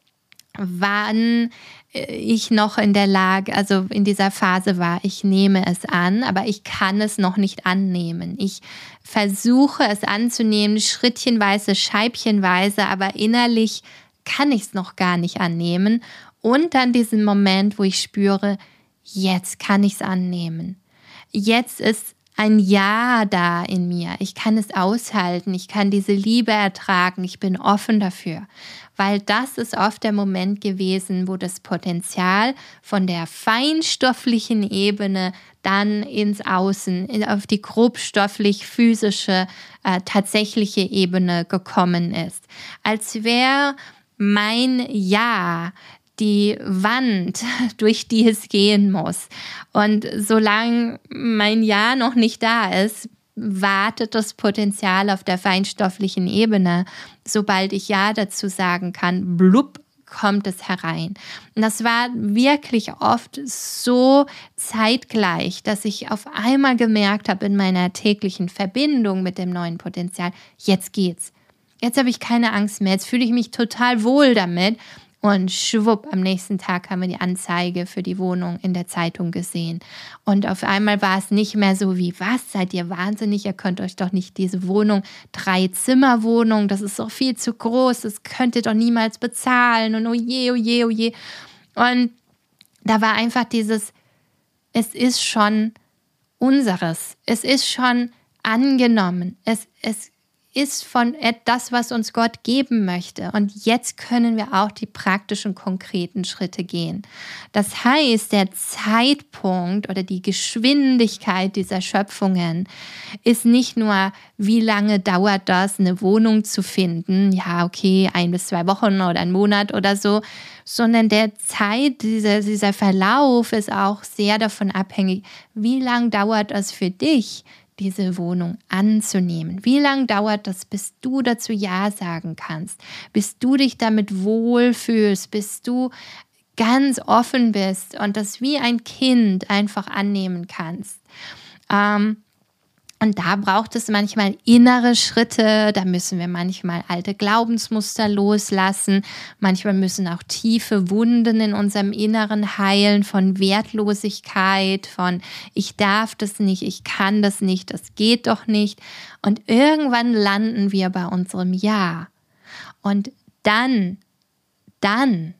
wann ich noch in der Lage, also in dieser Phase war, ich nehme es an, aber ich kann es noch nicht annehmen. Ich versuche es anzunehmen, schrittchenweise, scheibchenweise, aber innerlich kann ich es noch gar nicht annehmen. Und dann diesen Moment, wo ich spüre, jetzt kann ich es annehmen. Jetzt ist ein Ja da in mir. Ich kann es aushalten. Ich kann diese Liebe ertragen. Ich bin offen dafür. Weil das ist oft der Moment gewesen, wo das Potenzial von der feinstofflichen Ebene dann ins Außen, auf die grobstofflich-physische, äh, tatsächliche Ebene gekommen ist. Als wäre mein Ja die Wand, durch die es gehen muss. Und solange mein Ja noch nicht da ist, wartet das Potenzial auf der feinstofflichen Ebene. Sobald ich Ja dazu sagen kann, blub, kommt es herein. Und das war wirklich oft so zeitgleich, dass ich auf einmal gemerkt habe in meiner täglichen Verbindung mit dem neuen Potenzial, jetzt geht's. Jetzt habe ich keine Angst mehr, jetzt fühle ich mich total wohl damit. Und schwupp, am nächsten Tag haben wir die Anzeige für die Wohnung in der Zeitung gesehen. Und auf einmal war es nicht mehr so wie, was, seid ihr wahnsinnig? Ihr könnt euch doch nicht diese Wohnung, Drei-Zimmer-Wohnung, das ist doch viel zu groß, das könnt ihr doch niemals bezahlen. Und oh je, oh je, oh je. Und da war einfach dieses, es ist schon unseres, es ist schon angenommen, es es ist von das, was uns Gott geben möchte. Und jetzt können wir auch die praktischen, konkreten Schritte gehen. Das heißt, der Zeitpunkt oder die Geschwindigkeit dieser Schöpfungen ist nicht nur, wie lange dauert das, eine Wohnung zu finden, ja, okay, ein bis zwei Wochen oder ein Monat oder so, sondern der Zeit, dieser, dieser Verlauf ist auch sehr davon abhängig, wie lange dauert es für dich, diese Wohnung anzunehmen. Wie lange dauert das, bis du dazu Ja sagen kannst, bis du dich damit wohlfühlst, bis du ganz offen bist und das wie ein Kind einfach annehmen kannst. Ähm, Und da braucht es manchmal innere Schritte, da müssen wir manchmal alte Glaubensmuster loslassen, manchmal müssen auch tiefe Wunden in unserem Inneren heilen von Wertlosigkeit, von ich darf das nicht, ich kann das nicht, das geht doch nicht. Und irgendwann landen wir bei unserem Ja. Und dann, dann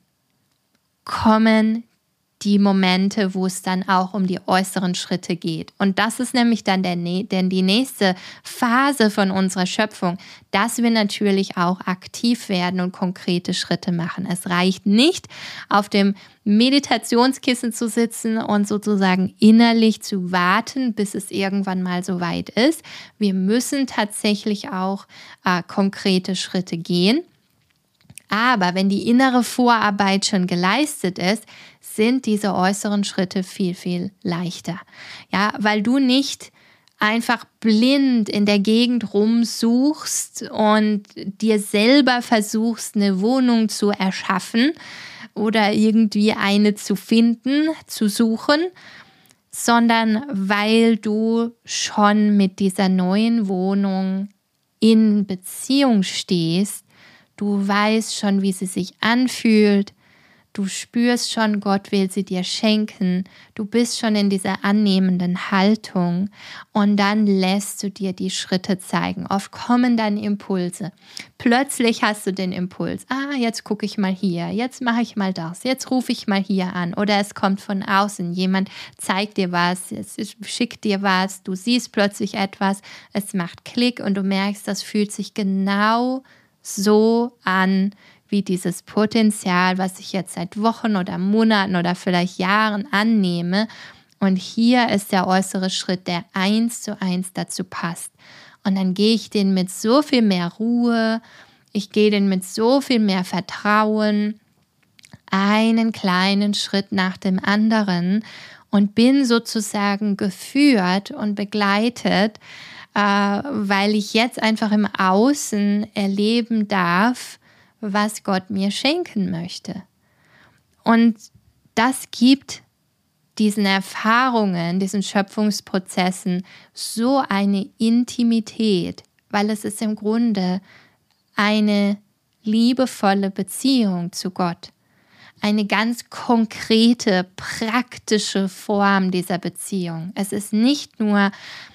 kommen die Momente, wo es dann auch um die äußeren Schritte geht. Und das ist nämlich dann der, denn die nächste Phase von unserer Schöpfung, dass wir natürlich auch aktiv werden und konkrete Schritte machen. Es reicht nicht, auf dem Meditationskissen zu sitzen und sozusagen innerlich zu warten, bis es irgendwann mal so weit ist. Wir müssen tatsächlich auch äh, konkrete Schritte gehen. Aber wenn die innere Vorarbeit schon geleistet ist, sind diese äußeren Schritte viel, viel leichter. Ja, weil du nicht einfach blind in der Gegend rumsuchst und dir selber versuchst, eine Wohnung zu erschaffen oder irgendwie eine zu finden, zu suchen, sondern weil du schon mit dieser neuen Wohnung in Beziehung stehst. Du weißt schon, wie sie sich anfühlt. Du spürst schon, Gott will sie dir schenken. Du bist schon in dieser annehmenden Haltung und dann lässt du dir die Schritte zeigen. Oft kommen dann Impulse. Plötzlich hast du den Impuls. Ah, jetzt gucke ich mal hier. Jetzt mache ich mal das. Jetzt rufe ich mal hier an. Oder es kommt von außen. Jemand zeigt dir was, es schickt dir was. Du siehst plötzlich etwas. Es macht Klick und du merkst, das fühlt sich genau so an, wie dieses Potenzial, was ich jetzt seit Wochen oder Monaten oder vielleicht Jahren annehme. Und hier ist der äußere Schritt, der eins zu eins dazu passt. Und dann gehe ich den mit so viel mehr Ruhe, ich gehe den mit so viel mehr Vertrauen, einen kleinen Schritt nach dem anderen und bin sozusagen geführt und begleitet, äh, weil ich jetzt einfach im Außen erleben darf, was Gott mir schenken möchte. Und das gibt diesen Erfahrungen, diesen Schöpfungsprozessen so eine Intimität, weil es ist im Grunde eine liebevolle Beziehung zu Gott. Eine ganz konkrete, praktische Form dieser Beziehung. Es ist nicht nur,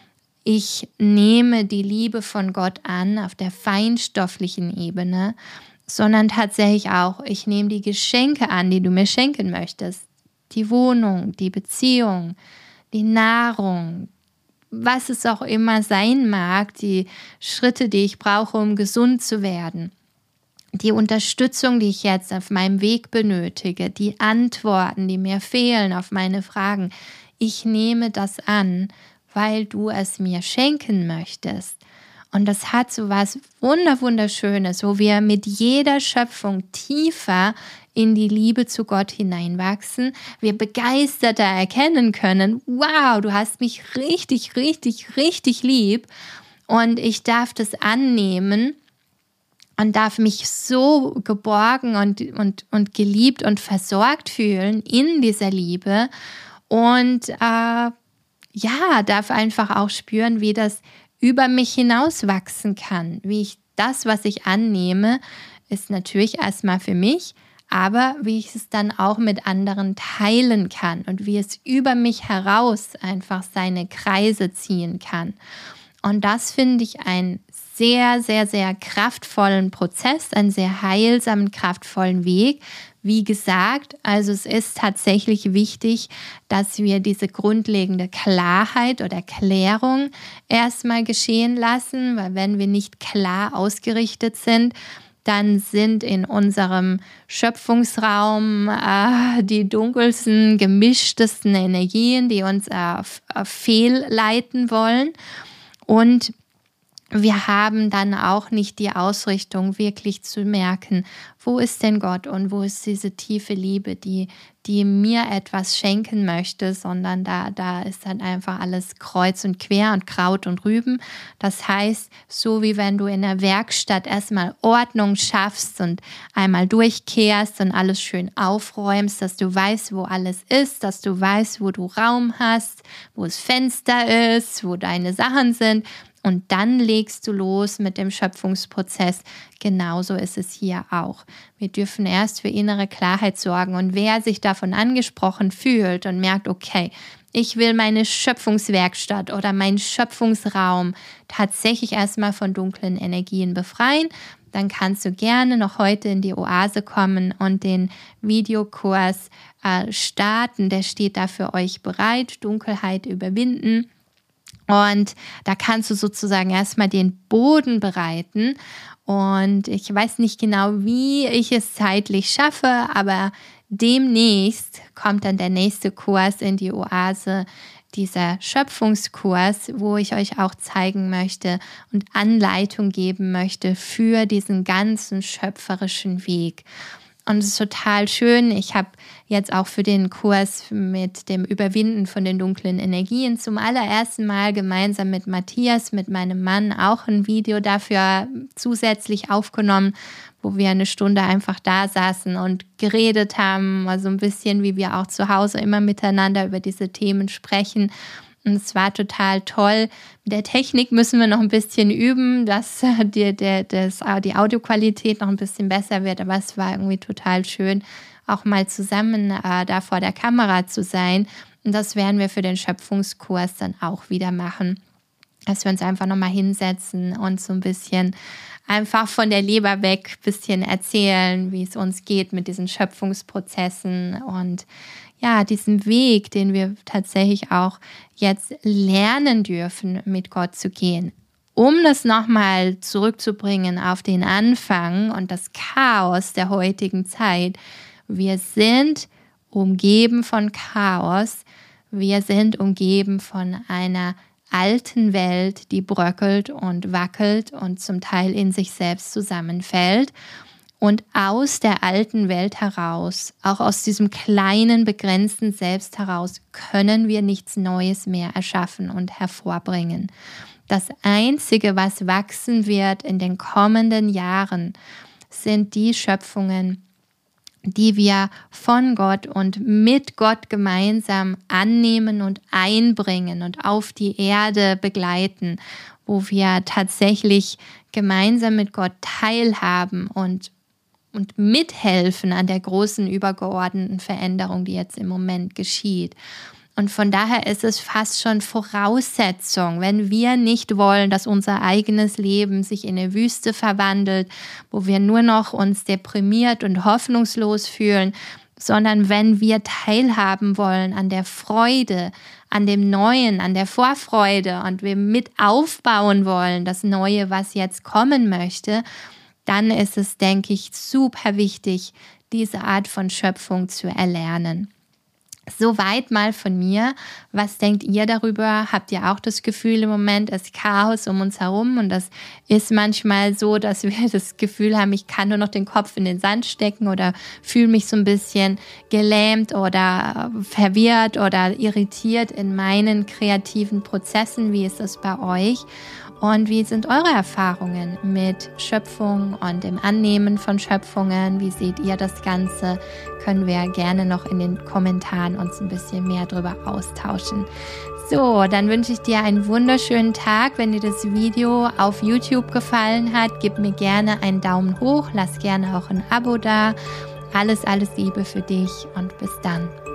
ich nehme die Liebe von Gott an auf der feinstofflichen Ebene, sondern tatsächlich auch, ich nehme die Geschenke an, die du mir schenken möchtest. Die Wohnung, die Beziehung, die Nahrung, was es auch immer sein mag, die Schritte, die ich brauche, um gesund zu werden, die Unterstützung, die ich jetzt auf meinem Weg benötige, die Antworten, die mir fehlen auf meine Fragen. Ich nehme das an, weil du es mir schenken möchtest. Und das hat so was wunder wunderschönes, wo wir mit jeder Schöpfung tiefer in die Liebe zu Gott hineinwachsen, wir begeisterter erkennen können, wow, du hast mich richtig, richtig, richtig lieb und ich darf das annehmen und darf mich so geborgen und, und, und geliebt und versorgt fühlen in dieser Liebe und äh, ja, darf einfach auch spüren, wie das über mich hinaus wachsen kann, wie ich das, was ich annehme, ist natürlich erstmal für mich, aber wie ich es dann auch mit anderen teilen kann und wie es über mich heraus einfach seine Kreise ziehen kann. Und das finde ich einen sehr, sehr, sehr kraftvollen Prozess, einen sehr heilsamen, kraftvollen Weg. Wie gesagt, also es ist tatsächlich wichtig, dass wir diese grundlegende Klarheit oder Klärung erstmal geschehen lassen, weil wenn wir nicht klar ausgerichtet sind, dann sind in unserem Schöpfungsraum äh, die dunkelsten, gemischtesten Energien, die uns äh, fehlleiten wollen. Und wir haben dann auch nicht die Ausrichtung, wirklich zu merken, wo ist denn Gott und wo ist diese tiefe Liebe, die, die mir etwas schenken möchte, sondern da, da ist dann einfach alles kreuz und quer und Kraut und Rüben. Das heißt, so wie wenn du in der Werkstatt erstmal Ordnung schaffst und einmal durchkehrst und alles schön aufräumst, dass du weißt, wo alles ist, dass du weißt, wo du Raum hast, wo das Fenster ist, wo deine Sachen sind. Und dann legst du los mit dem Schöpfungsprozess. Genauso ist es hier auch. Wir dürfen erst für innere Klarheit sorgen. Und wer sich davon angesprochen fühlt und merkt, okay, ich will meine Schöpfungswerkstatt oder meinen Schöpfungsraum tatsächlich erstmal von dunklen Energien befreien, dann kannst du gerne noch heute in die Oase kommen und den Videokurs äh, starten. Der steht da für euch bereit. Dunkelheit überwinden. Und da kannst du sozusagen erstmal den Boden bereiten. Und ich weiß nicht genau, wie ich es zeitlich schaffe, aber demnächst kommt dann der nächste Kurs in die Oase, dieser Schöpfungskurs, wo ich euch auch zeigen möchte und Anleitung geben möchte für diesen ganzen schöpferischen Weg. Und es ist total schön. Ich habe jetzt auch für den Kurs mit dem Überwinden von den dunklen Energien zum allerersten Mal gemeinsam mit Matthias, mit meinem Mann, auch ein Video dafür zusätzlich aufgenommen, wo wir eine Stunde einfach da saßen und geredet haben, also ein bisschen wie wir auch zu Hause immer miteinander über diese Themen sprechen. Und es war total toll. Mit der Technik müssen wir noch ein bisschen üben, dass die, der, das, die Audioqualität noch ein bisschen besser wird. Aber es war irgendwie total schön, auch mal zusammen äh, da vor der Kamera zu sein. Und das werden wir für den Schöpfungskurs dann auch wieder machen. Dass wir uns einfach nochmal hinsetzen und so ein bisschen einfach von der Leber weg ein bisschen erzählen, wie es uns geht mit diesen Schöpfungsprozessen und ja, diesen Weg, den wir tatsächlich auch jetzt lernen dürfen, mit Gott zu gehen. Um das nochmal zurückzubringen auf den Anfang und das Chaos der heutigen Zeit. Wir sind umgeben von Chaos. Wir sind umgeben von einer alten Welt, die bröckelt und wackelt und zum Teil in sich selbst zusammenfällt. Und aus der alten Welt heraus, auch aus diesem kleinen, begrenzten Selbst heraus, können wir nichts Neues mehr erschaffen und hervorbringen. Das Einzige, was wachsen wird in den kommenden Jahren, sind die Schöpfungen, die wir von Gott und mit Gott gemeinsam annehmen und einbringen und auf die Erde begleiten, wo wir tatsächlich gemeinsam mit Gott teilhaben und und mithelfen an der großen übergeordneten Veränderung, die jetzt im Moment geschieht. Und von daher ist es fast schon Voraussetzung, wenn wir nicht wollen, dass unser eigenes Leben sich in eine Wüste verwandelt, wo wir nur noch uns deprimiert und hoffnungslos fühlen, sondern wenn wir teilhaben wollen an der Freude, an dem Neuen, an der Vorfreude und wir mit aufbauen wollen, das Neue, was jetzt kommen möchte, dann ist es, denke ich, super wichtig, diese Art von Schöpfung zu erlernen. Soweit mal von mir. Was denkt ihr darüber? Habt ihr auch das Gefühl, im Moment ist Chaos um uns herum und das ist manchmal so, dass wir das Gefühl haben, ich kann nur noch den Kopf in den Sand stecken oder fühle mich so ein bisschen gelähmt oder verwirrt oder irritiert in meinen kreativen Prozessen. Wie ist das bei euch? Und wie sind eure Erfahrungen mit Schöpfung und dem Annehmen von Schöpfungen? Wie seht ihr das Ganze? Können wir gerne noch in den Kommentaren uns ein bisschen mehr drüber austauschen. So, dann wünsche ich dir einen wunderschönen Tag. Wenn dir das Video auf YouTube gefallen hat, gib mir gerne einen Daumen hoch, lass gerne auch ein Abo da. Alles, alles Liebe für dich und bis dann.